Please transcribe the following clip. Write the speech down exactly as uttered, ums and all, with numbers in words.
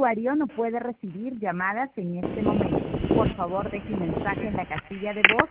usuario no puede recibir llamadas en este momento. Por favor, deje un mensaje en la casilla de voz